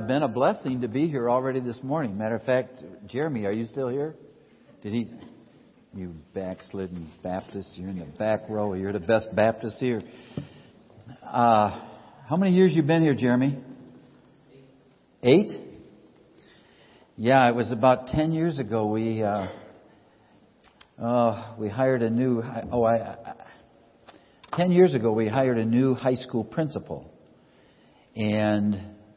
been a blessing to be here already this morning. Matter of fact, Jeremy, are you still here? You backslidden Baptist, you're in the back row. You're the best Baptist here. How many years you been here, Jeremy? 8? Yeah, it was about 10 years ago. We hired a new. 10 years ago, we hired a new high school principal, and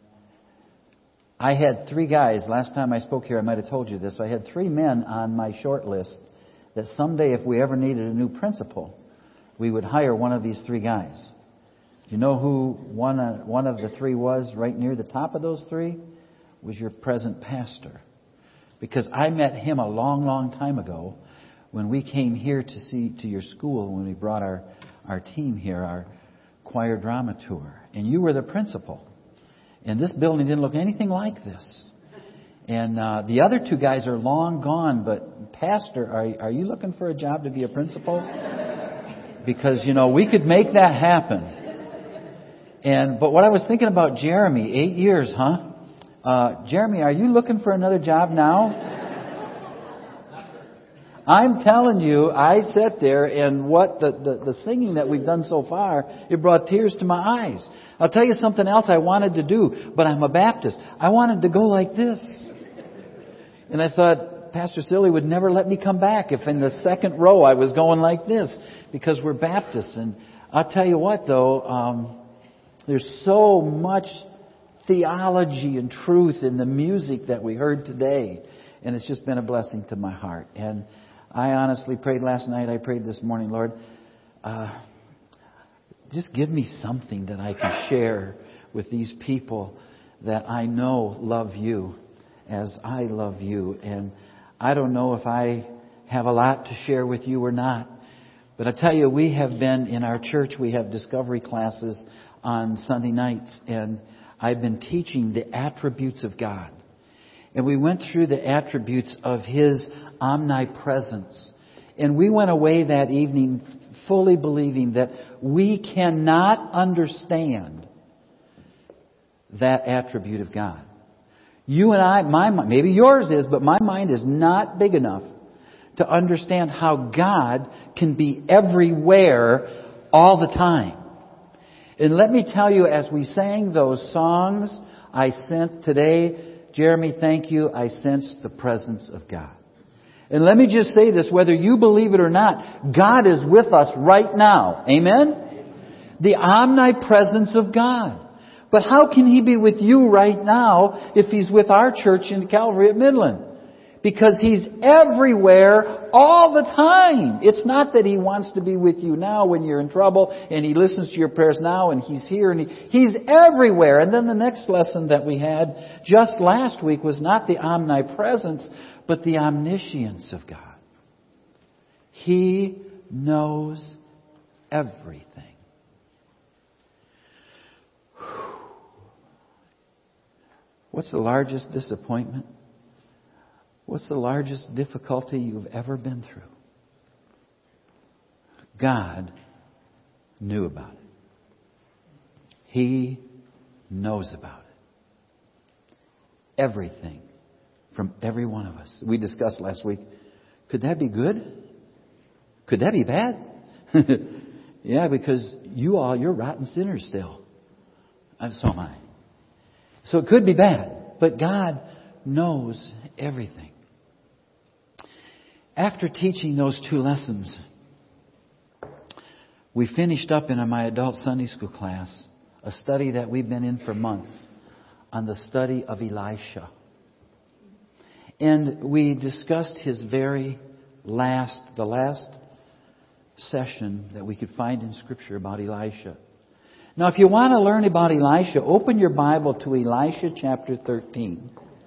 I had 3 guys. Last time I spoke here, I might have told you this. I had 3 men on my short list that someday, if we ever needed a new principal, we would hire one of these 3 guys. Do you know who one of the 3 was? Right near the top of those 3 was your present pastor. Because I met him a long, long time ago when we came here to your school, when we brought our team here, our choir drama tour. And you were the principal. And this building didn't look anything like this. And the other 2 guys are long gone, but Pastor, are you looking for a job to be a principal? Because, we could make that happen. But what I was thinking about Jeremy, 8 years, huh? Jeremy, are you looking for another job now? I'm telling you, I sat there and what the singing that we've done so far, it brought tears to my eyes. I'll tell you something else I wanted to do, but I'm a Baptist. I wanted to go like this. And I thought, Pastor Silly would never let me come back if in the second row I was going like this, because we're Baptists. And I'll tell you what, though, there's so much theology and truth in the music that we heard today. And it's just been a blessing to my heart. And I honestly prayed last night, I prayed this morning, Lord, just give me something that I can share with these people that I know love you as I love you. And I don't know if I have a lot to share with you or not. But I tell you, we have been in our church, we have discovery classes on Sunday nights. And I've been teaching the attributes of God. And we went through the attributes of His omnipresence. And we went away that evening fully believing that we cannot understand that attribute of God. You and I, my mind, maybe yours is, but my mind is not big enough to understand how God can be everywhere all the time. And let me tell you, as we sang those songs, I sensed today, Jeremy, thank you, I sensed the presence of God. And let me just say this, whether you believe it or not, God is with us right now. Amen? The omnipresence of God. But how can He be with you right now if He's with our church in Calvary at Midland? Because He's everywhere all the time. It's not that He wants to be with you now when you're in trouble and He listens to your prayers now and He's here and He's everywhere. And then the next lesson that we had just last week was not the omnipresence, but the omniscience of God. He knows everything. What's the largest disappointment? What's the largest difficulty you've ever been through? God knew about it. He knows about it. Everything from every one of us. We discussed last week, could that be good? Could that be bad? Yeah, because you're rotten sinners still. So am I. So it could be bad, but God knows everything. After teaching those 2 lessons, we finished up in my adult Sunday school class a study that we've been in for months on the study of Elisha. And we discussed the last session that we could find in Scripture about Elisha. Now, if you want to learn about Elisha, open your Bible to Elisha chapter 13.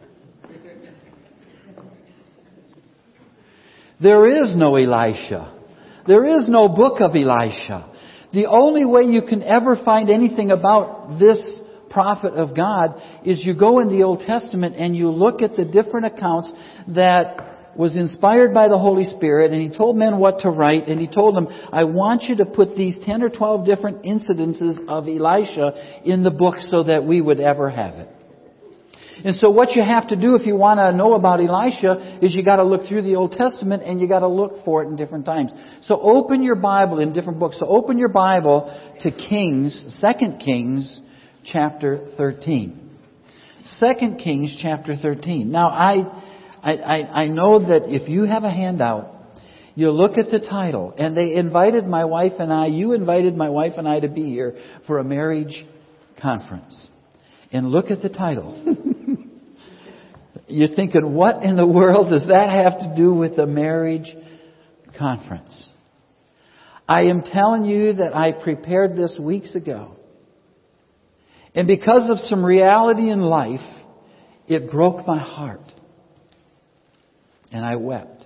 There is no Elisha. There is no book of Elisha. The only way you can ever find anything about this prophet of God is you go in the Old Testament and you look at the different accounts that was inspired by the Holy Spirit, and He told men what to write, and He told them, I want you to put these 10 or 12 different incidences of Elisha in the book so that we would ever have it. And so what you have to do if you want to know about Elisha is you got to look through the Old Testament and you got to look for it in different times. So open your Bible in different books. So open your Bible to Kings, 2 Kings chapter 13. 2 Kings chapter 13. Now I know that if you have a handout, you look at the title, and you invited my wife and I to be here for a marriage conference. And look at the title. You're thinking, what in the world does that have to do with the marriage conference? I am telling you that I prepared this weeks ago. And because of some reality in life, it broke my heart. And I wept.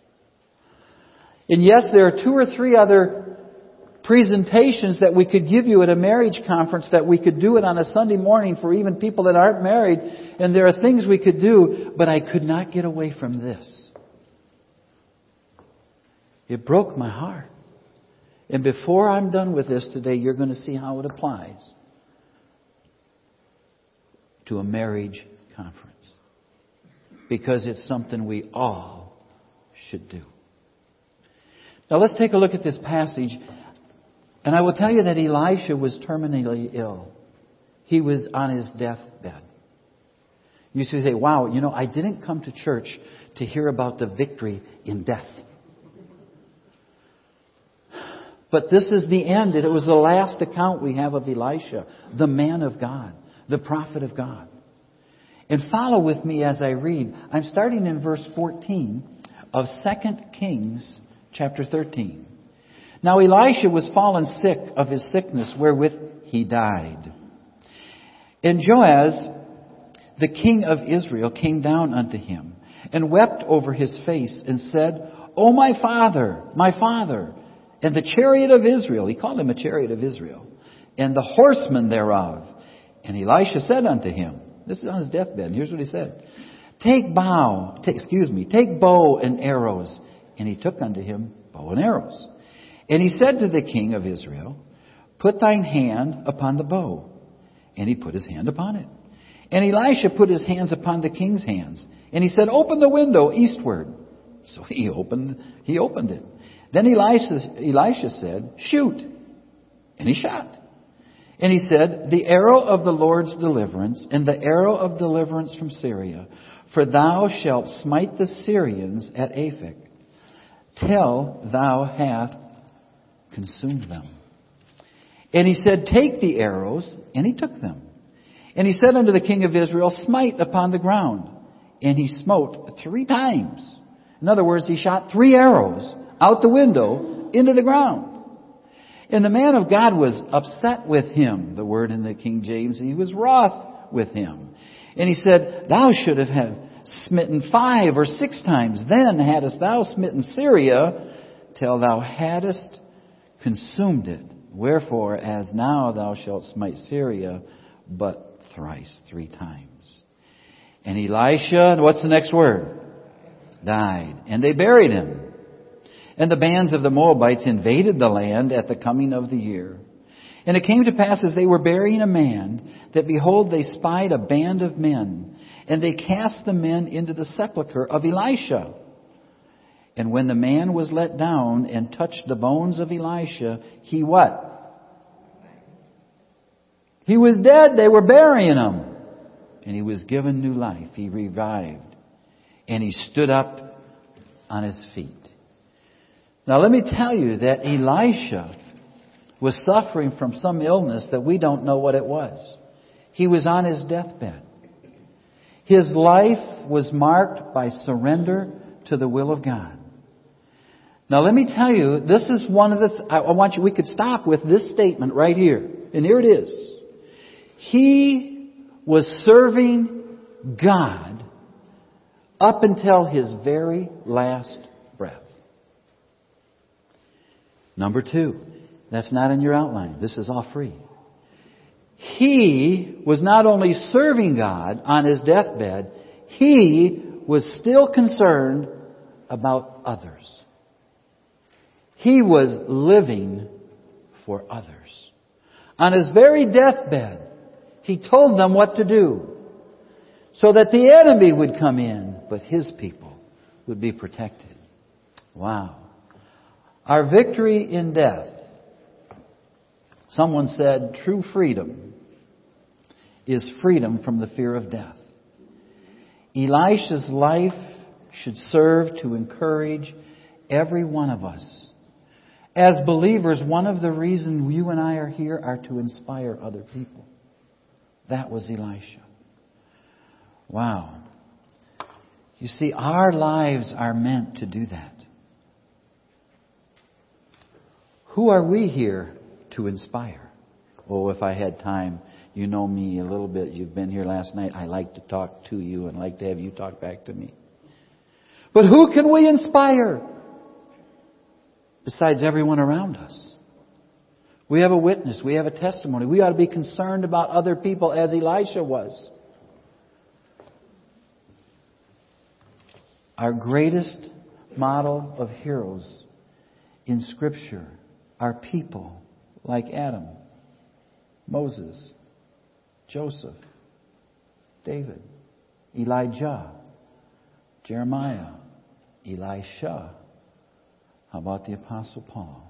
And yes, there are 2 or 3 other presentations that we could give you at a marriage conference, that we could do it on a Sunday morning for even people that aren't married. And there are things we could do, but I could not get away from this. It broke my heart. And before I'm done with this today, you're going to see how it applies to a marriage conference. Because it's something we all should do. Now let's take a look at this passage. And I will tell you that Elisha was terminally ill. He was on his deathbed. You say, wow, I didn't come to church to hear about the victory in death. But this is the end. It was the last account we have of Elisha, the man of God, the prophet of God. And follow with me as I read. I'm starting in verse 14 of 2 Kings chapter 13. Now Elisha was fallen sick of his sickness wherewith he died. And Joaz, the king of Israel, came down unto him and wept over his face and said, O my father, and the chariot of Israel. He called him a chariot of Israel. And the horsemen thereof. And Elisha said unto him, this is on his deathbed, and here's what he said. Take bow and arrows. And he took unto him bow and arrows. And he said to the king of Israel, put thine hand upon the bow. And he put his hand upon it. And Elisha put his hands upon the king's hands. And he said, open the window eastward. So he opened it. Then Elisha said, shoot. And he shot. And he said, the arrow of the Lord's deliverance, and the arrow of deliverance from Syria. For thou shalt smite the Syrians at Aphek, till thou hast consumed them. And he said, take the arrows, and he took them. And he said unto the king of Israel, smite upon the ground. And he smote 3 times. In other words, he shot 3 arrows out the window into the ground. And the man of God was upset with him, the word in the King James. He was wroth with him. And he said, thou should have had smitten 5 or 6 times. Then hadst thou smitten Syria till thou hadst consumed it. Wherefore, as now thou shalt smite Syria, but thrice, 3 times. And Elisha, what's the next word? Died. And they buried him. And the bands of the Moabites invaded the land at the coming of the year. And it came to pass as they were burying a man, that behold, they spied a band of men. And they cast the men into the sepulchre of Elisha. And when the man was let down and touched the bones of Elisha, he what? He was dead. They were burying him. And he was given new life. He revived. And he stood up on his feet. Now let me tell you that Elisha was suffering from some illness that we don't know what it was. He was on his deathbed. His life was marked by surrender to the will of God. Now let me tell you, this is one of the... we could stop with this statement right here. And here it is. He was serving God up until his very last breath. Number 2, that's not in your outline. This is all free. He was not only serving God on his deathbed, he was still concerned about others. He was living for others. On his very deathbed, he told them what to do. so that the enemy would come in, but His people would be protected. Wow. Our victory in death. Someone said true freedom is freedom from the fear of death. Elisha's life should serve to encourage every one of us. As believers, one of the reasons you and I are here are to inspire other people. That was Elisha. Wow. You see, our lives are meant to do that. Who are we here to inspire? Oh, if I had time, you know me a little bit. You've been here last night. I like to talk to you and like to have you talk back to me. But who can we inspire besides everyone around us? We have a witness. We have a testimony. We ought to be concerned about other people as Elisha was. Our greatest model of heroes in Scripture are people like Adam, Moses, Joseph, David, Elijah, Jeremiah, Elisha. How about the Apostle Paul?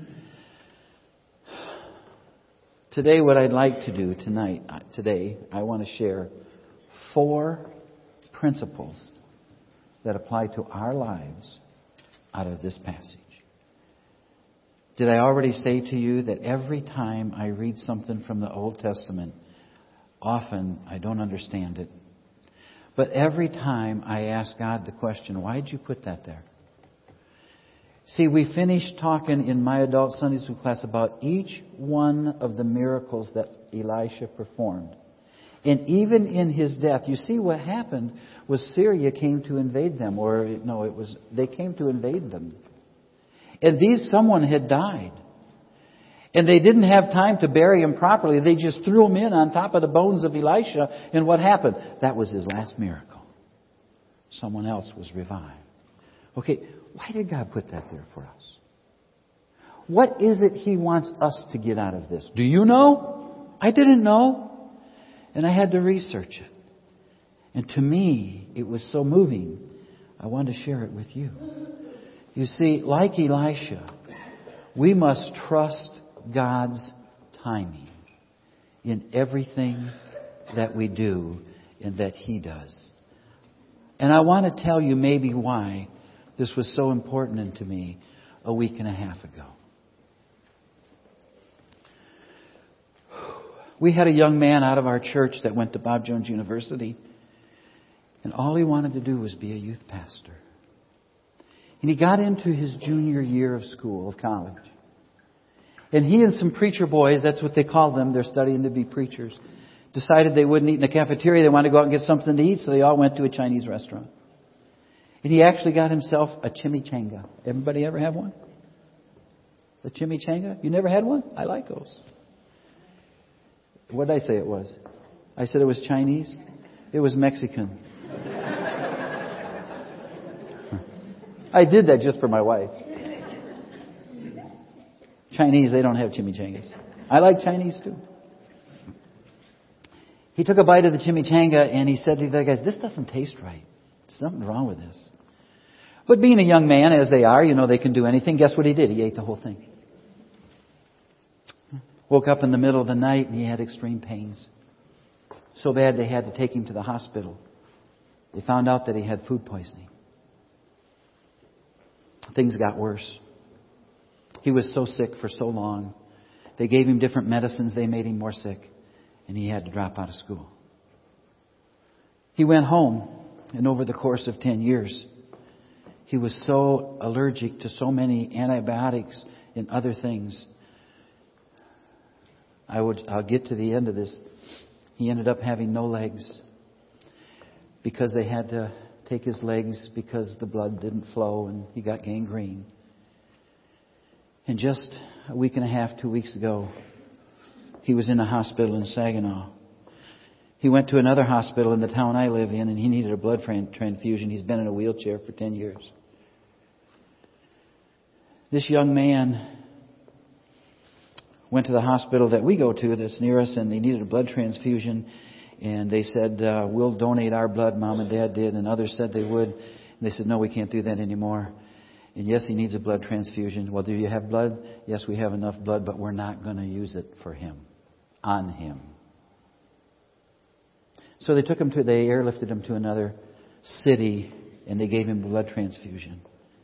Today, what I'd like to do today, I want to share 4 principles that apply to our lives out of this passage. Did I already say to you that every time I read something from the Old Testament, often I don't understand it. But every time I ask God the question, why did you put that there? See, we finished talking in my adult Sunday school class about each one of the miracles that Elisha performed. And even in his death, you see what happened was Syria came to invade them. They came to invade them. And someone had died. And they didn't have time to bury him properly. They just threw him in on top of the bones of Elisha. And what happened? That was his last miracle. Someone else was revived. Okay, why did God put that there for us? What is it He wants us to get out of this? Do you know? I didn't know. And I had to research it. And to me, it was so moving. I wanted to share it with you. You see, like Elisha, we must trust God's timing in everything that we do and that He does. And I want to tell you maybe why this was so important to me a week and a half ago. We had a young man out of our church that went to Bob Jones University, and all he wanted to do was be a youth pastor. And he got into his junior year of college. And he and some preacher boys, that's what they call them, they're studying to be preachers, decided they wouldn't eat in the cafeteria. They wanted to go out and get something to eat, so they all went to a Chinese restaurant. And he actually got himself a chimichanga. Everybody ever have one? A chimichanga? You never had one? I like those. What did I say it was? I said it was Chinese? It was Mexican. I did that just for my wife. Chinese, they don't have chimichangas. I like Chinese too. He took a bite of the chimichanga and he said to the other guys, "This doesn't taste right. There's something wrong with this." But being a young man, as they are, they can do anything. Guess what he did? He ate the whole thing. Woke up in the middle of the night and he had extreme pains. So bad they had to take him to the hospital. They found out that he had food poisoning. Things got worse. He was so sick for so long. They gave him different medicines. They made him more sick. And he had to drop out of school. He went home. And over the course of 10 years, he was so allergic to so many antibiotics and other things. I'll get to the end of this. He ended up having no legs because they had to take his legs because the blood didn't flow and he got gangrene. And just a week and a half, 2 weeks ago, he was in a hospital in Saginaw. He went to another hospital in the town I live in and he needed a blood transfusion. He's been in a wheelchair for 10 years. This young man went to the hospital that we go to that's near us and they needed a blood transfusion. And they said, we'll donate our blood. Mom and Dad did, and others said they would. And they said, no, we can't do that anymore. And yes, he needs a blood transfusion. Well, do you have blood? Yes, we have enough blood, but we're not going to use it for him, on him. So they took him they airlifted him to another city, and they gave him a blood transfusion.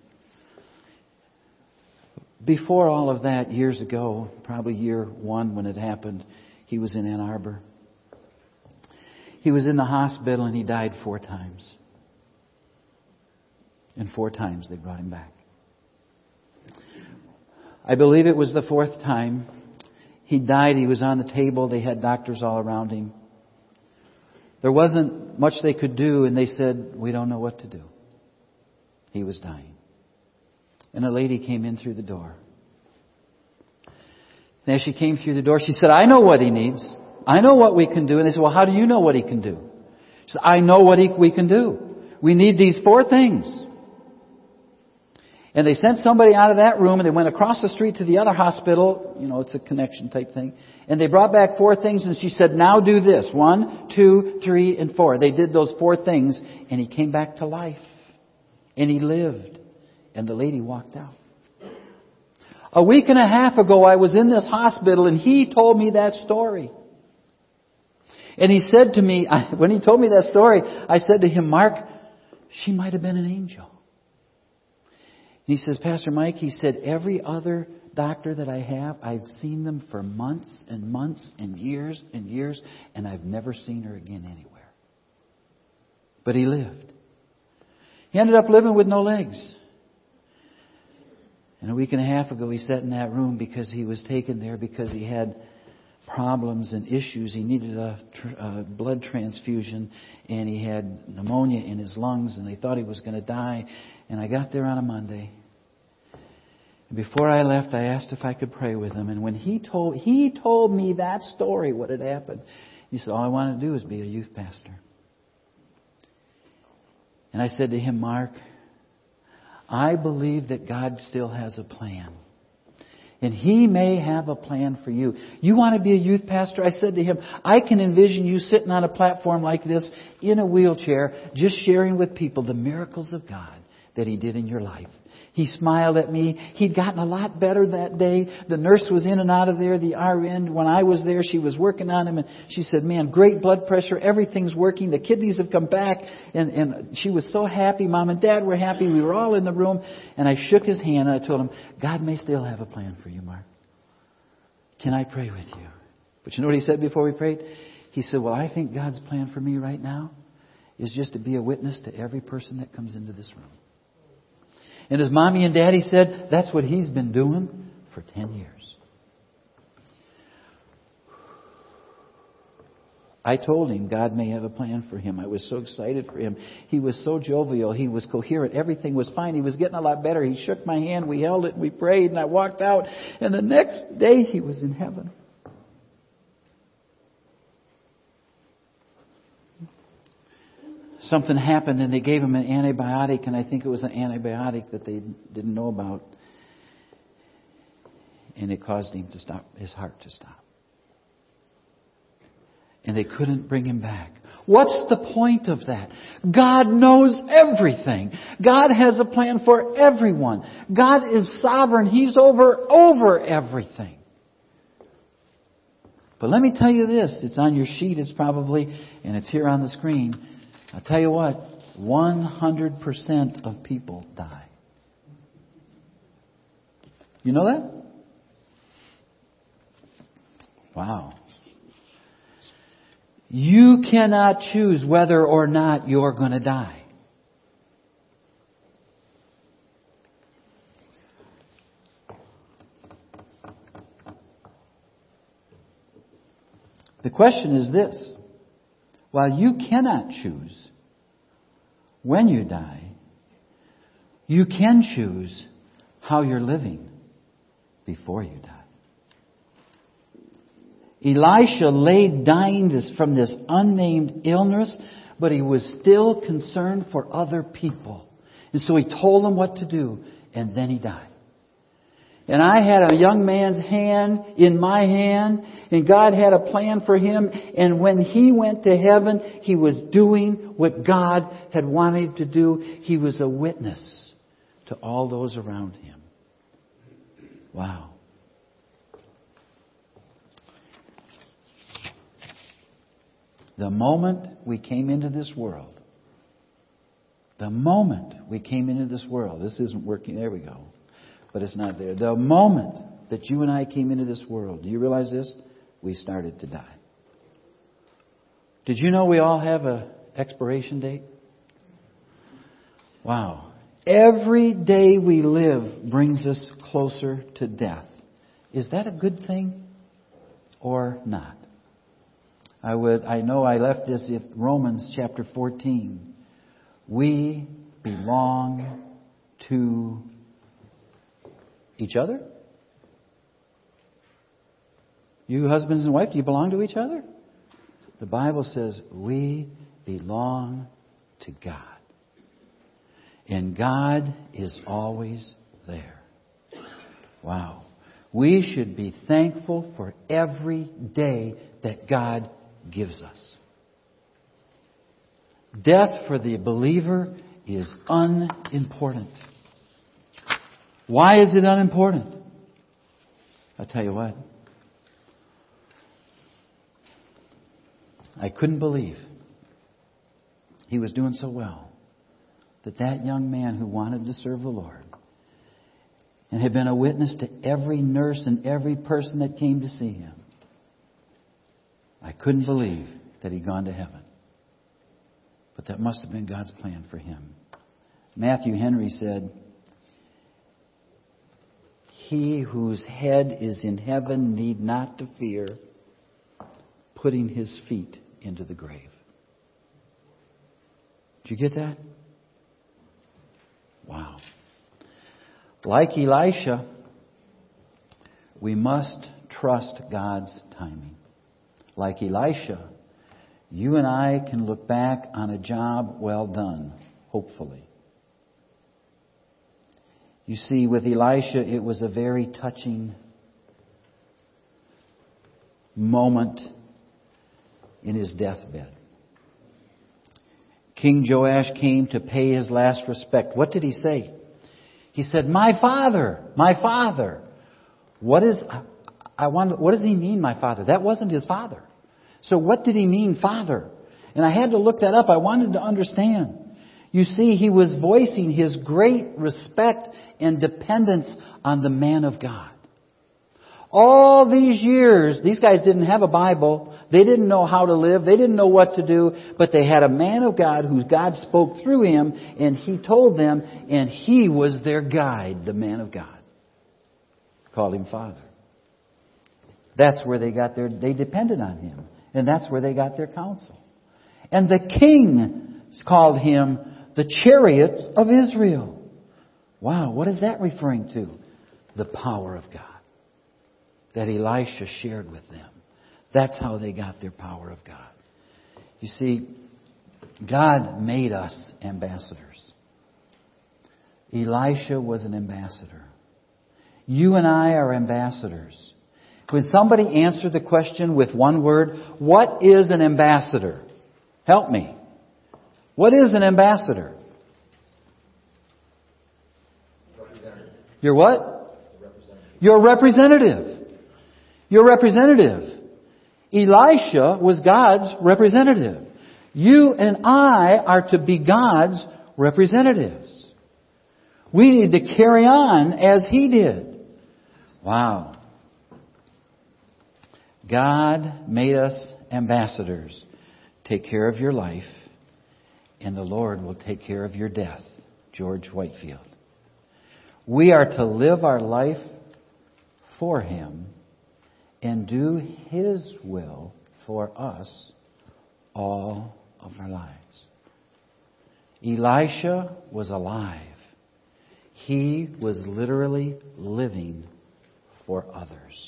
Before all of that, years ago, probably year 1 when it happened, he was in Ann Arbor. He was in the hospital and he died 4 times. And 4 times they brought him back. I believe it was the 4th time. He died. He was on the table. They had doctors all around him. There wasn't much they could do, and they said, we don't know what to do. He was dying. And a lady came in through the door. And as she came through the door, she said, I know what he needs. I know what we can do. And they said, well, how do you know what he can do? She said, I know what we can do. We need these 4 things. And they sent somebody out of that room and they went across the street to the other hospital. You know, it's a connection type thing. And they brought back 4 things and she said, now do this. 1, 2, 3, and 4. They did those 4 things and he came back to life. And he lived. And the lady walked out. A week and a half ago, I was in this hospital and he told me that story. And he said to me, when he told me that story, I said to him, Mark, she might have been an angel. And he says, Pastor Mike, he said, every other doctor that I have, I've seen them for months and months and years, and I've never seen her again anywhere. But he lived. He ended up living with no legs. And a week and a half ago, he sat in that room because he was taken there because he had problems and issues. He needed a blood transfusion, and he had pneumonia in his lungs, and they thought he was going to die. And I got there on a Monday. And before I left, I asked if I could pray with him. And when he told me that story, what had happened, he said, all I want to do is be a youth pastor. And I said to him, Mark, I believe that God still has a plan. And He may have a plan for you. You want to be a youth pastor? I said to him, I can envision you sitting on a platform like this in a wheelchair, just sharing with people the miracles of God that He did in your life. He smiled at me. He'd gotten a lot better that day. The nurse was in and out of there. The RN, when I was there, she was working on him. And she said, man, great blood pressure. Everything's working. The kidneys have come back. And she was so happy. Mom and Dad were happy. We were all in the room. And I shook his hand and I told him, God may still have a plan for you, Mark. Can I pray with you? But you know what he said before we prayed? He said, well, I think God's plan for me right now is just to be a witness to every person that comes into this room. And as Mommy and Daddy said, that's what he's been doing for 10 years. I told him God may have a plan for him. I was so excited for him. He was so jovial. He was coherent. Everything was fine. He was getting a lot better. He shook my hand. We held it and we prayed and I walked out. And the next day he was in heaven. Something happened and they gave him an antibiotic, and I think it was an antibiotic that they didn't know about. And it caused him to stop, his heart to stop. And they couldn't bring him back. What's the point of that? God knows everything. God has a plan for everyone. God is sovereign. He's over everything. But let me tell you this. It's on your sheet, it's probably, and it's here on the screen. I'll tell you what, 100% of people die. You know that? Wow. You cannot choose whether or not you're going to die. The question is this. While you cannot choose when you die, you can choose how you're living before you die. Elisha lay dying from this unnamed illness, but he was still concerned for other people. And so he told them what to do, and then he died. And I had a young man's hand in my hand, and God had a plan for him. And when he went to heaven, he was doing what God had wanted him to do. He was a witness to all those around him. Wow. The moment we came into this world, this isn't working, there we go. But it's not there. The moment that you and I came into this world, do you realize this? We started to die. Did you know we all have an expiration date? Wow. Every day we live brings us closer to death. Is that a good thing or not? I know I left this in Romans chapter 14. We belong to each other? You husbands and wife, do you belong to each other? The Bible says we belong to God. And God is always there. Wow. We should be thankful for every day that God gives us. Death for the believer is unimportant. Why is it unimportant? I'll tell you what. I couldn't believe he was doing so well that young man who wanted to serve the Lord and had been a witness to every nurse and every person that came to see him, I couldn't believe that he'd gone to heaven. But that must have been God's plan for him. Matthew Henry said, "He whose head is in heaven need not to fear putting his feet into the grave." Did you get that? Wow. Like Elisha, we must trust God's timing. Like Elisha, you and I can look back on a job well done, hopefully. You see, with Elisha, it was a very touching moment in his deathbed. King Joash came to pay his last respect. What did he say? He said, "My father, my father." What does he mean, my father? That wasn't his father. So what did he mean, father? And I had to look that up. I wanted to understand. You see, he was voicing his great respect and dependence on the man of God. All these years, these guys didn't have a Bible. They didn't know how to live. They didn't know what to do. But they had a man of God who God spoke through him, and he told them, and he was their guide, the man of God. Called him Father. That's where they depended on him. And that's where they got their counsel. And the king called him the chariots of Israel. Wow, what is that referring to? The power of God that Elisha shared with them. That's how they got their power of God. You see, God made us ambassadors. Elisha was an ambassador. You and I are ambassadors. When somebody answered the question with one word, what is an ambassador? Help me. What is an ambassador? You're what? You're a representative. You're a representative. Elisha was God's representative. You and I are to be God's representatives. We need to carry on as he did. Wow. God made us ambassadors. Take care of your life, and the Lord will take care of your death. George Whitefield. We are to live our life for him and do his will for us all of our lives. Elisha was alive. He was literally living for others.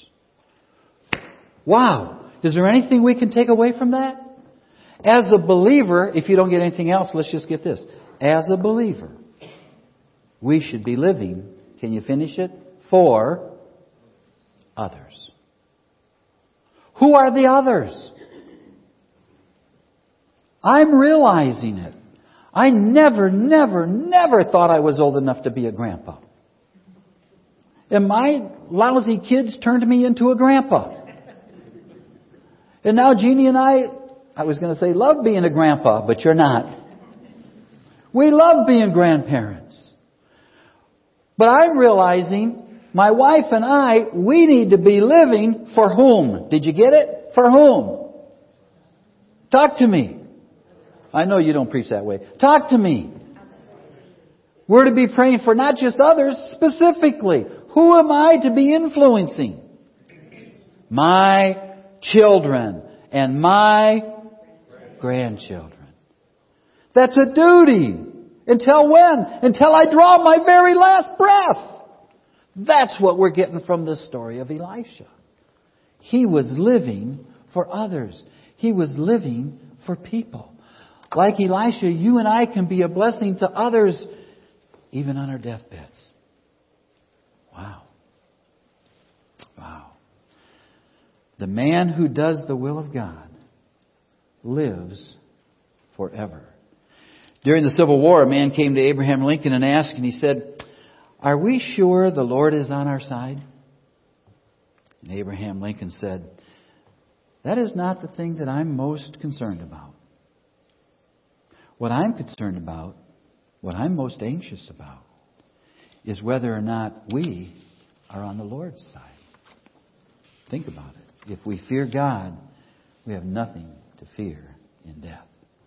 Wow! Is there anything we can take away from that? As a believer, if you don't get anything else, let's just get this. As a believer, we should be living, can you finish it? for others. Who are the others? I'm realizing it. I never thought I was old enough to be a grandpa. And my lousy kids turned me into a grandpa. And now Jeannie and I was going to say love being a grandpa, but you're not. We love being grandparents. But I'm realizing my wife and I, we need to be living for whom? Did you get it? For whom? Talk to me. I know you don't preach that way. Talk to me. We're to be praying for not just others, specifically. Who am I to be influencing? My children and my grandchildren. That's a duty. Until when? Until I draw my very last breath. That's what we're getting from this story of Elisha. He was living for others. He was living for people. Like Elisha, you and I can be a blessing to others even on our deathbeds. Wow. Wow. The man who does the will of God lives forever. During the Civil War, a man came to Abraham Lincoln and asked, and he said, "Are we sure the Lord is on our side?" And Abraham Lincoln said, "That is not the thing that I'm most concerned about. What I'm concerned about, what I'm most anxious about, is whether or not we are on the Lord's side." Think about it. If we fear God, we have nothing to fear in death.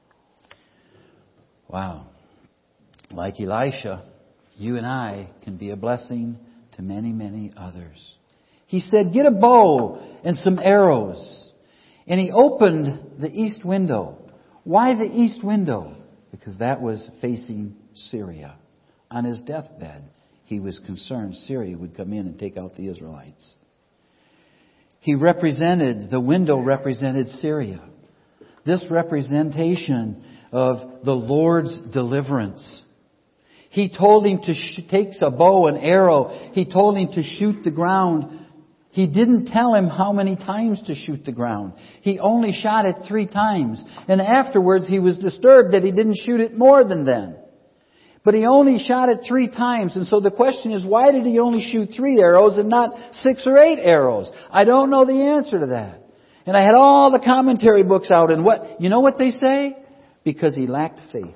Wow. Like Elisha, you and I can be a blessing to many, many others. He said, "Get a bow and some arrows." And he opened the east window. Why the east window? Because that was facing Syria. On his deathbed, he was concerned Syria would come in and take out the Israelites. The window represented Syria. This representation of the Lord's deliverance. He told him to take a bow and arrow. He told him to shoot the ground. He didn't tell him how many times to shoot the ground. He only shot it 3 times. And afterwards he was disturbed that he didn't shoot it more than then. But he only shot it 3 times. And so the question is, why did he only shoot 3 arrows and not 6 or 8 arrows? I don't know the answer to that. And I had all the commentary books out, and you know what they say? Because he lacked faith.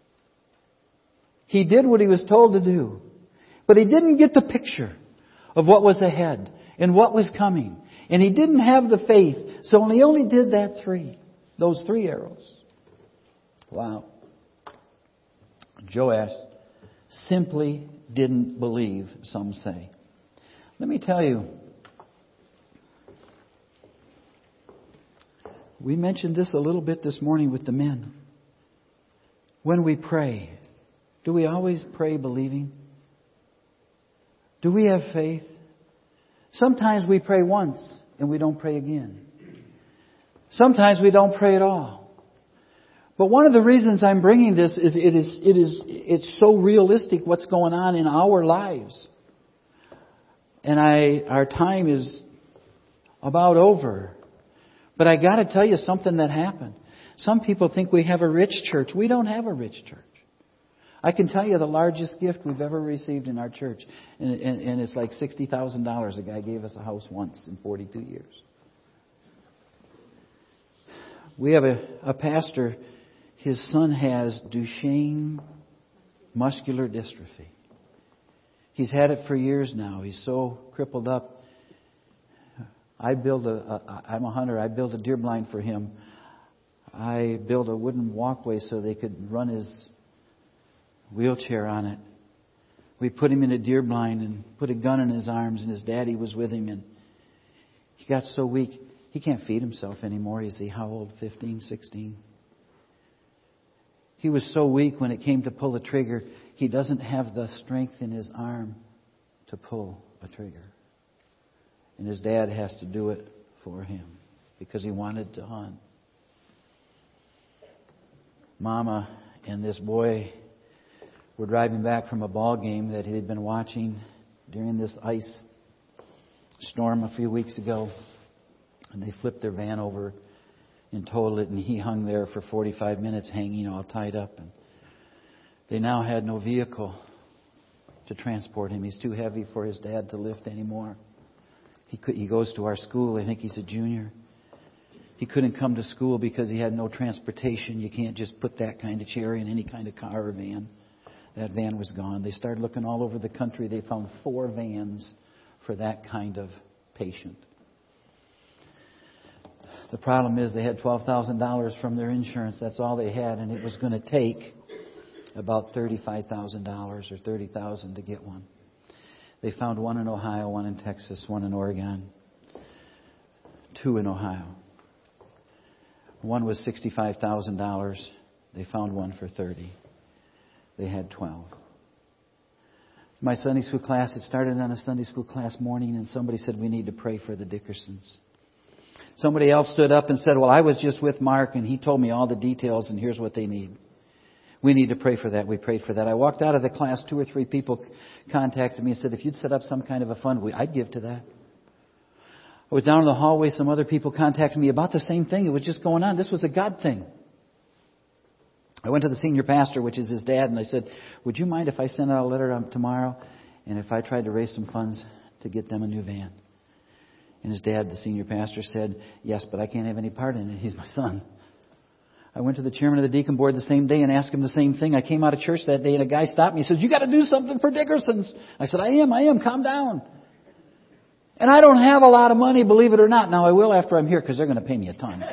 He did what he was told to do. But he didn't get the picture of what was ahead and what was coming. And he didn't have the faith. So he only did those 3 arrows. Wow. Joash simply didn't believe, some say. Let me tell you, we mentioned this a little bit this morning with the men. When we pray, do we always pray believing? Do we have faith? Sometimes we pray once and we don't pray again. Sometimes we don't pray at all. But one of the reasons I'm bringing this is it's so realistic what's going on in our lives. And our time is about over. But I got to tell you something that happened. Some people think we have a rich church. We don't have a rich church. I can tell you the largest gift we've ever received in our church. And it's like $60,000. A guy gave us a house once in 42 years. We have a pastor. His son has Duchenne muscular dystrophy. He's had it for years now. He's so crippled up. I'm a hunter. I built a deer blind for him. I built a wooden walkway so they could run his wheelchair on it. We put him in a deer blind and put a gun in his arms, and his daddy was with him, and he got so weak he can't feed himself anymore. You see, how old? 15, 16? He was so weak when it came to pull the trigger, he doesn't have the strength in his arm to pull a trigger. And his dad has to do it for him because he wanted to hunt. Mama and this boy were driving back from a ball game that he had been watching. during this ice storm a few weeks ago. And they flipped their van over and totaled it, and he hung there for 45 minutes hanging all tied up. And they now had no vehicle to transport him. He's too heavy for his dad to lift anymore. He goes to our school. I think he's a junior. He couldn't come to school because he had no transportation. You can't just put that kind of chair in any kind of car or van. That van was gone. They started looking all over the country. They found 4 vans for that kind of patient. The problem is they had $12,000 from their insurance. That's all they had, and it was going to take about $35,000 or $30,000 to get one. They found one in Ohio, one in Texas, one in Oregon, 2 in Ohio. One was $65,000. They found one for $30,000. They had 12. My Sunday school class, it started on a Sunday school class morning, and somebody said, we need to pray for the Dickersons. Somebody else stood up and said, well, I was just with Mark, and he told me all the details, and here's what they need. We need to pray for that. We prayed for that. I walked out of the class, 2 or 3 people contacted me and said, if you'd set up some kind of a fund, I'd give to that. I was down in the hallway, some other people contacted me about the same thing. It was just going on. This was a God thing. I went to the senior pastor, which is his dad, and I said, would you mind if I sent out a letter tomorrow and if I tried to raise some funds to get them a new van? And his dad, the senior pastor, said, yes, but I can't have any part in it. He's my son. I went to the chairman of the deacon board the same day and asked him the same thing. I came out of church that day and a guy stopped me and says, you got to do something for Dickersons. I said, I am. Calm down. And I don't have a lot of money, believe it or not. Now I will after I'm here because they're going to pay me a ton.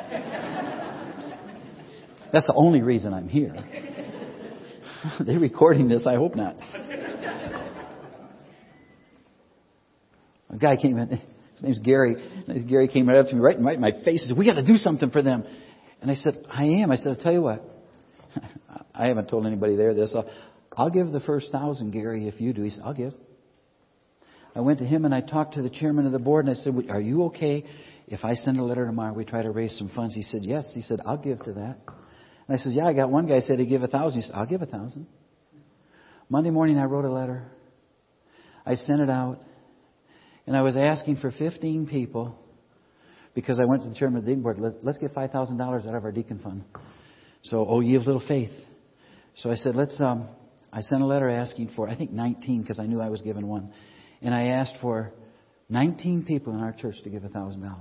That's the only reason I'm here. They're recording this. I hope not. A guy came in. His name's Gary. Gary came right up to me, right in my face. He said, we got to do something for them. And I said, I am. I said, I'll tell you what. I haven't told anybody there this. I'll give the first 1,000, Gary, if you do. He said, I'll give. I went to him and I talked to the chairman of the board and I said, are you okay if I send a letter tomorrow? We try to raise some funds. He said, yes. He said, I'll give to that. And I said, yeah, I got one guy said he'd give 1,000. He said, I'll give 1,000. Monday morning I wrote a letter. I sent it out. And I was asking for 15 people because I went to the chairman of the deacon board. Let's get $5,000 out of our deacon fund. So, ye of little faith. So I said, I sent a letter asking for, I think 19 because I knew I was given one. And I asked for 19 people in our church to give $1,000.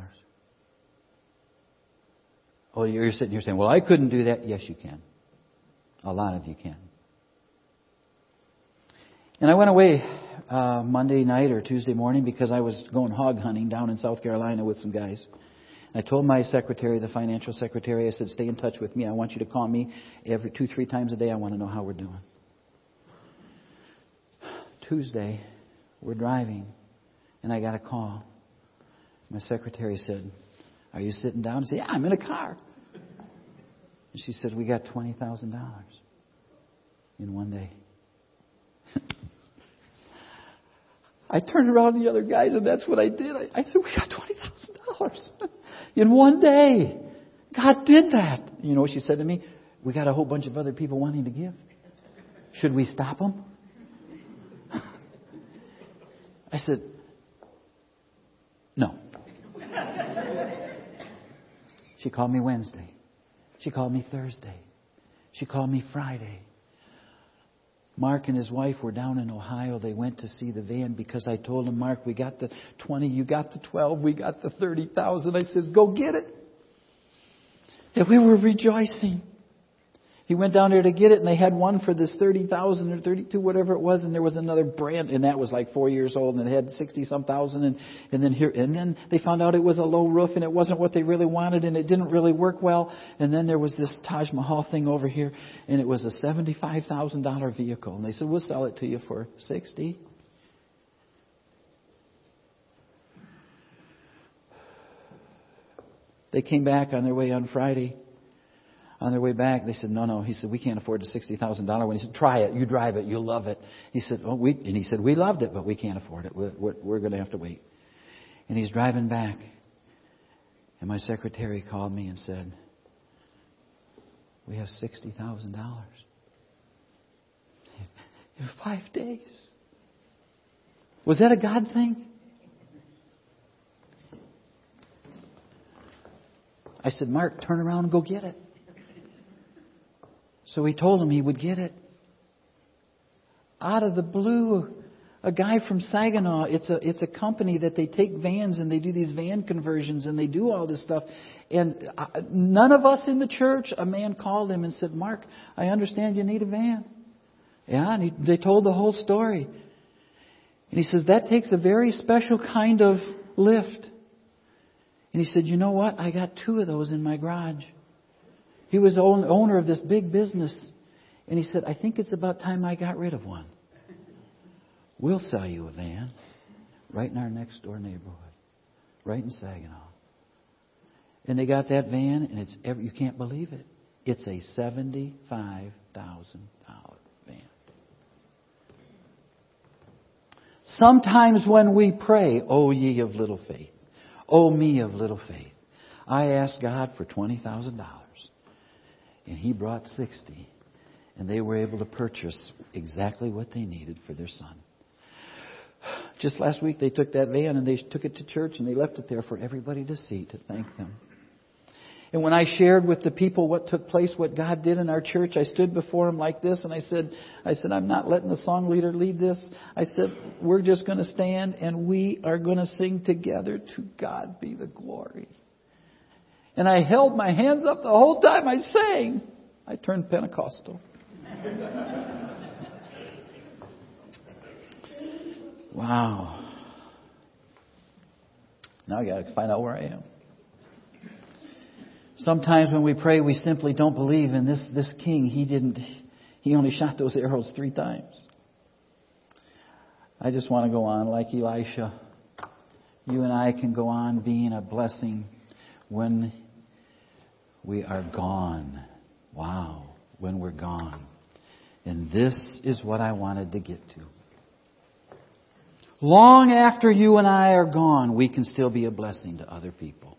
Oh, you're sitting here saying, well, I couldn't do that. Yes, you can. A lot of you can. And I went away Monday night or Tuesday morning because I was going hog hunting down in South Carolina with some guys. And I told my secretary, the financial secretary, I said, stay in touch with me. I want you to call me every 2-3 times a day. I want to know how we're doing. Tuesday, we're driving, and I got a call. My secretary said, are you sitting down? I said, yeah, I'm in a car. And she said, we got $20,000 in one day. I turned around to the other guys, and that's what I did. I said, we got $20,000 in one day. God did that. You know what she said to me? We got a whole bunch of other people wanting to give. Should we stop them? I said, no. She called me Wednesday. She called me Thursday. She called me Friday. Mark and his wife were down in Ohio. They went to see the van because I told them, Mark, we got the 20, you got the 12, we got the 30,000. I said, go get it. And we were rejoicing. He went down there to get it, and they had one for this 30,000 or 32, whatever it was, and there was another brand, and that was like 4 years old, and it had 60-some thousand, and then they found out it was a low roof, and it wasn't what they really wanted, and it didn't really work well. And then there was this Taj Mahal thing over here, and it was a $75,000 vehicle, and they said, we'll sell it to you for $60,000. They came back on their way on Friday. On their way back, they said, no. He said, we can't afford the $60,000 one. He said, try it. You drive it. You'll love it. He said, we loved it, but we can't afford it. We're going to have to wait. And he's driving back. And my secretary called me and said, we have $60,000 in 5 days. Was that a God thing? I said, Mark, turn around and go get it. So he told him he would get it. Out of the blue, a guy from Saginaw, it's a company that they take vans and they do these van conversions and they do all this stuff. And none of us in the church, a man called him and said, Mark, I understand you need a van. Yeah, and they told the whole story. And he says, that takes a very special kind of lift. And he said, you know what? I got 2 of those in my garage. He was the owner of this big business. And he said, I think it's about time I got rid of one. We'll sell you a van right in our next door neighborhood, right in Saginaw. And they got that van, and you can't believe it. It's a $75,000 van. Sometimes when we pray, O ye of little faith, O me of little faith, I asked God for $20,000, and He brought 60, and they were able to purchase exactly what they needed for their son. Just last week they took that van and they took it to church and they left it there for everybody to see, to thank them. And when I shared with the people what took place, what God did in our church, I stood before them like this and I said, I'm not letting the song leader lead this. I said, we're just going to stand and we are going to sing together, to God be the glory. And I held my hands up the whole time I sang. I turned Pentecostal. Wow. Now I got to find out where I am. Sometimes when we pray, we simply don't believe in this king. He only shot those arrows 3 times. I just want to go on like Elisha. You and I can go on being a blessing when we are gone. Wow. When we're gone. And this is what I wanted to get to. Long after you and I are gone, we can still be a blessing to other people.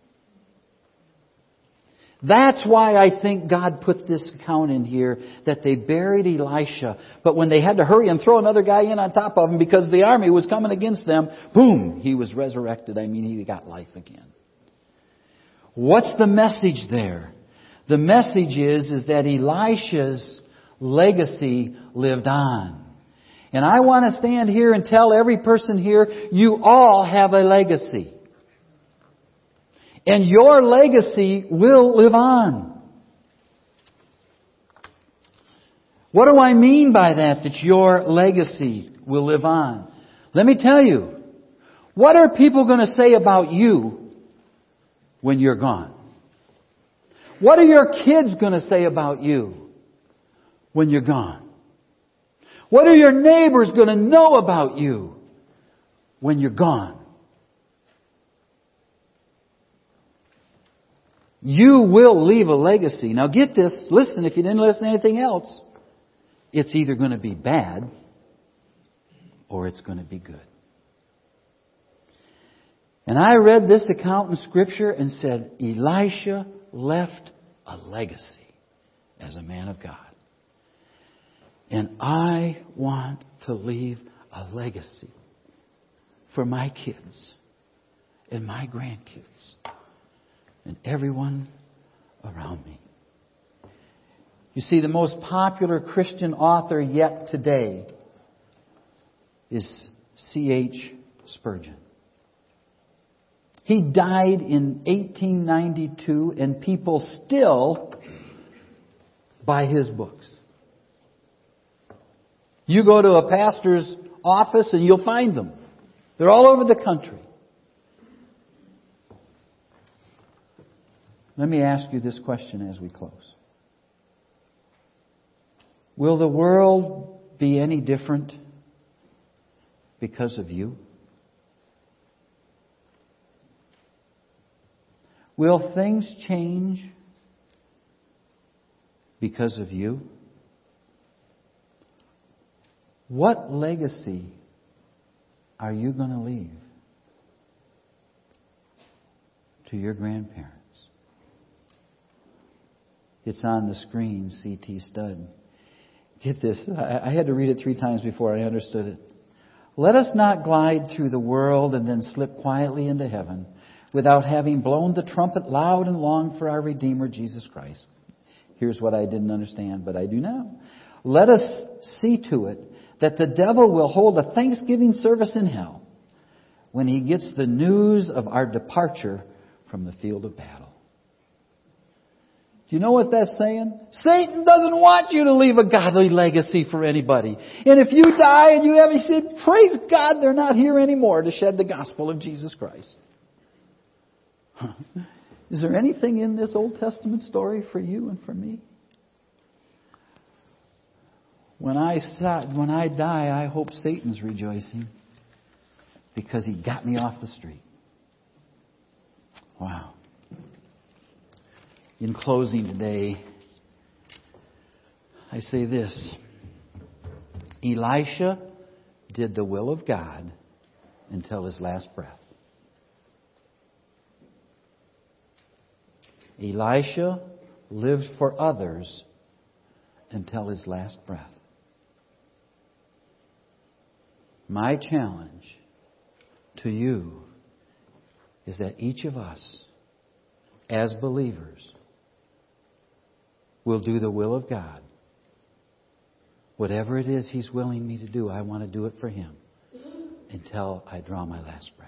That's why I think God put this account in here, that they buried Elisha. But when they had to hurry and throw another guy in on top of him because the army was coming against them, boom, he was resurrected. He got life again. What's the message there? The message is that Elisha's legacy lived on. And I want to stand here and tell every person here, you all have a legacy. And your legacy will live on. What do I mean by that your legacy will live on? Let me tell you. What are people going to say about you when you're gone? What are your kids going to say about you when you're gone? What are your neighbors going to know about you when you're gone? You will leave a legacy. Now get this. Listen, if you didn't listen to anything else, it's either going to be bad or it's going to be good. And I read this account in Scripture and said, Elisha left a legacy as a man of God. And I want to leave a legacy for my kids and my grandkids and everyone around me. You see, the most popular Christian author yet today is C.H. Spurgeon. He died in 1892 and people still buy his books. You go to a pastor's office and you'll find them. They're all over the country. Let me ask you this question as we close. Will the world be any different because of you? Will things change because of you? What legacy are you going to leave to your grandparents? It's on the screen, C.T. Studd. Get this. I had to read it 3 times before I understood it. Let us not glide through the world and then slip quietly into heaven without having blown the trumpet loud and long for our Redeemer, Jesus Christ. Here's what I didn't understand, but I do now. Let us see to it that the devil will hold a thanksgiving service in hell when he gets the news of our departure from the field of battle. Do you know what that's saying? Satan doesn't want you to leave a godly legacy for anybody. And if you die and you have, he said, praise God, they're not here anymore to shed the gospel of Jesus Christ. Is there anything in this Old Testament story for you and for me? When I die, I hope Satan's rejoicing because he got me off the street. Wow. In closing today, I say this. Elisha did the will of God until his last breath. Elisha lived for others until his last breath. My challenge to you is that each of us, as believers, will do the will of God. Whatever it is He's willing me to do, I want to do it for Him until I draw my last breath.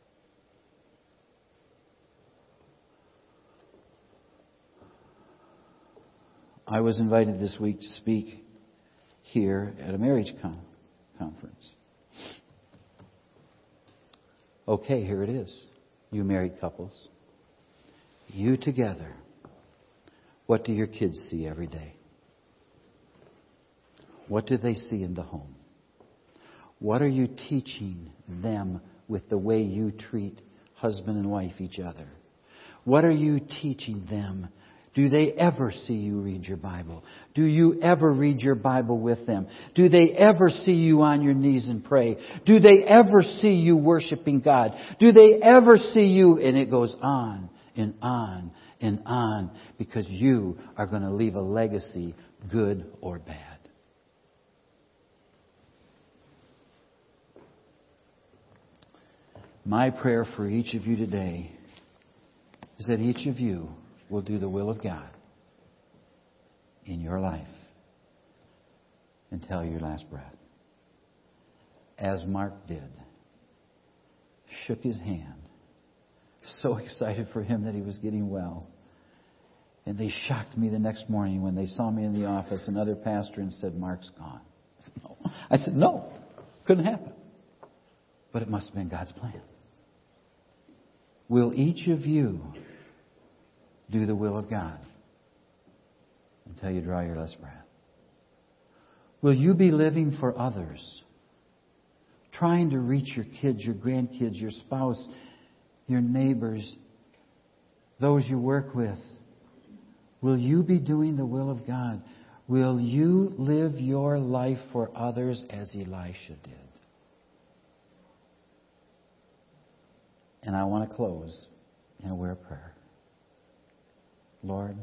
I was invited this week to speak here at a marriage conference. Okay, here it is. You married couples. You together. What do your kids see every day? What do they see in the home? What are you teaching them with the way you treat husband and wife each other? What are you teaching them? Do they ever see you read your Bible? Do you ever read your Bible with them? Do they ever see you on your knees and pray? Do they ever see you worshiping God? Do they ever see you? And it goes on and on and on, because you are going to leave a legacy, good or bad. My prayer for each of you today is that each of you will do the will of God in your life until your last breath. As Mark did. Shook his hand. So excited for him that he was getting well. And they shocked me the next morning when they saw me in the office, another pastor, and said, Mark's gone. I said, no, couldn't happen. But it must have been God's plan. Will each of you do the will of God until you draw your last breath? Will you be living for others? Trying to reach your kids, your grandkids, your spouse, your neighbors, those you work with? Will you be doing the will of God? Will you live your life for others as Elisha did? And I want to close in a word of prayer. Lord,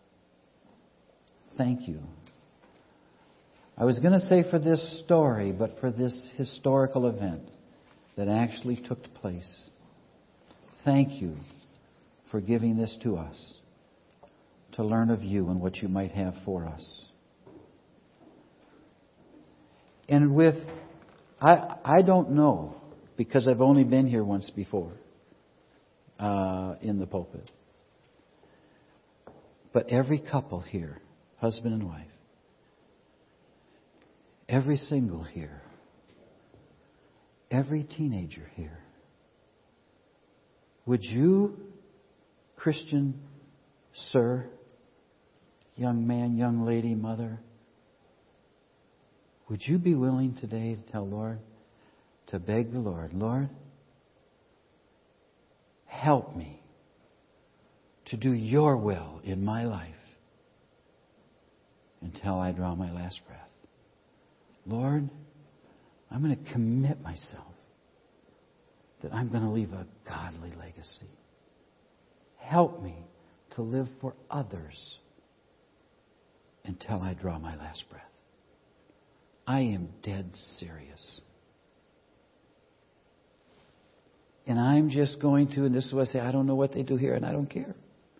thank you. I was going to say for this story, but for this historical event that actually took place. Thank you for giving this to us to learn of you and what you might have for us. And I don't know, because I've only been here once before in the pulpit. But every couple here, husband and wife, every single here, every teenager here, would you, Christian sir, young man, young lady, mother, would you be willing today to tell Lord, to beg the Lord, Lord, help me to do your will in my life until I draw my last breath. Lord, I'm going to commit myself that I'm going to leave a godly legacy. Help me to live for others until I draw my last breath. I am dead serious. And I'm just going to, and this is what I say, I don't know what they do here, and I don't care.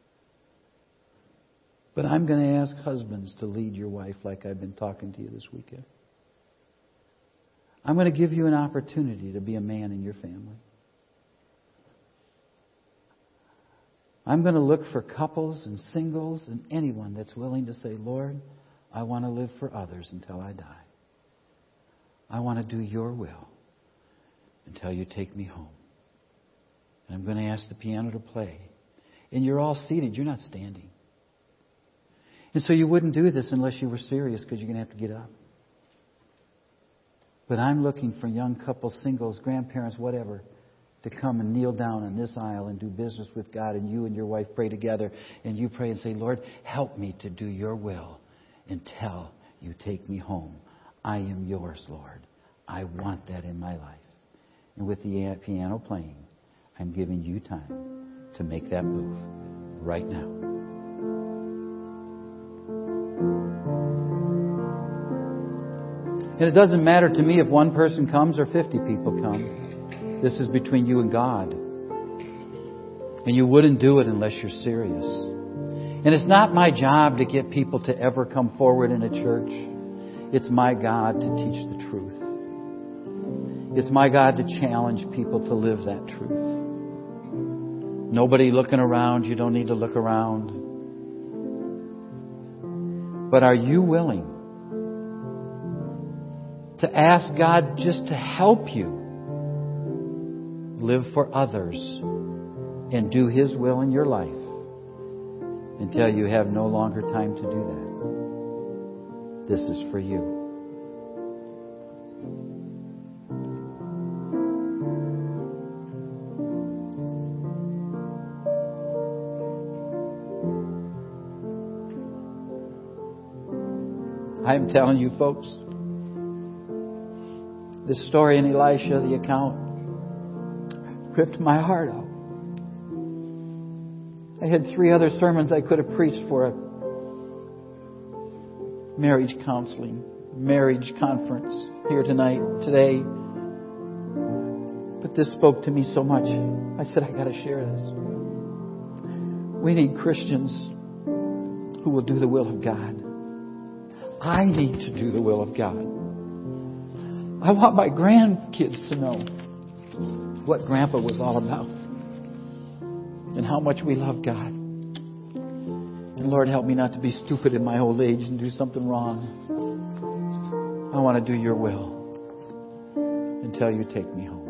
But I'm going to ask husbands to lead your wife like I've been talking to you this weekend. I'm going to give you an opportunity to be a man in your family. I'm going to look for couples and singles and anyone that's willing to say, Lord, I want to live for others until I die. I want to do your will until you take me home. And I'm going to ask the piano to play. And you're all seated. You're not standing. And so you wouldn't do this unless you were serious, because you're going to have to get up. But I'm looking for young couples, singles, grandparents, whatever, to come and kneel down in this aisle and do business with God. And you and your wife pray together. And you pray and say, Lord, help me to do your will until you take me home. I am yours, Lord. I want that in my life. And with the piano playing, I'm giving you time to make that move right now. And it doesn't matter to me if one person comes or 50 people come. This is between you and God. And you wouldn't do it unless you're serious. And it's not my job to get people to ever come forward in a church. It's my God to teach the truth. It's my God to challenge people to live that truth. Nobody looking around. You don't need to look around. But are you willing to ask God just to help you live for others and do His will in your life until you have no longer time to do that? This is for you. I'm telling you, folks, this story in Elisha, the account, ripped my heart out. I had 3 other sermons I could have preached for a marriage counseling, marriage conference here today. But this spoke to me so much. I said, I got to share this. We need Christians who will do the will of God. I need to do the will of God. I want my grandkids to know what Grandpa was all about and how much we love God. And Lord, help me not to be stupid in my old age and do something wrong. I want to do your will until you take me home.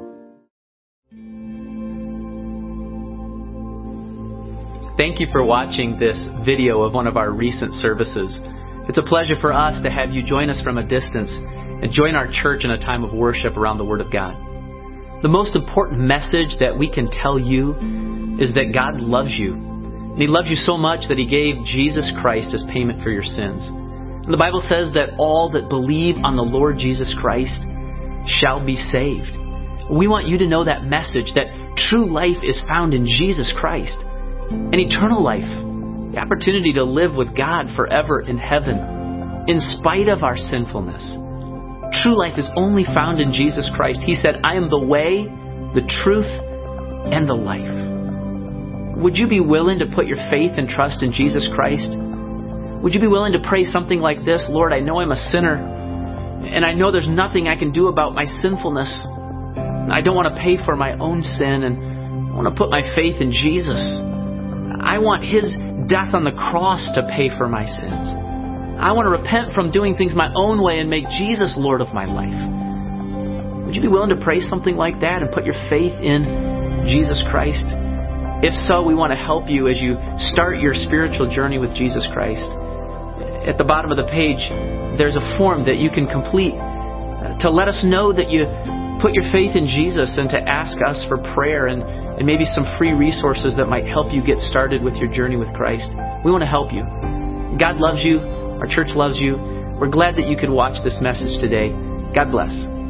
Thank you for watching this video of one of our recent services. It's a pleasure for us to have you join us from a distance and join our church in a time of worship around the Word of God. The most important message that we can tell you is that God loves you. And He loves you so much that He gave Jesus Christ as payment for your sins. And the Bible says that all that believe on the Lord Jesus Christ shall be saved. We want you to know that message, that true life is found in Jesus Christ. An eternal life. The opportunity to live with God forever in heaven, in spite of our sinfulness. True life is only found in Jesus Christ. He said, I am the way, the truth, and the life. Would you be willing to put your faith and trust in Jesus Christ? Would you be willing to pray something like this? Lord, I know I'm a sinner, and I know there's nothing I can do about my sinfulness. I don't want to pay for my own sin, and I want to put my faith in Jesus. I want His death on the cross to pay for my sins. I want to repent from doing things my own way and make Jesus Lord of my life. Would you be willing to pray something like that and put your faith in Jesus Christ? If so, we want to help you as you start your spiritual journey with Jesus Christ. At the bottom of the page, there's a form that you can complete to let us know that you put your faith in Jesus and to ask us for prayer and maybe some free resources that might help you get started with your journey with Christ. We want to help you. God loves you. Our church loves you. We're glad that you could watch this message today. God bless.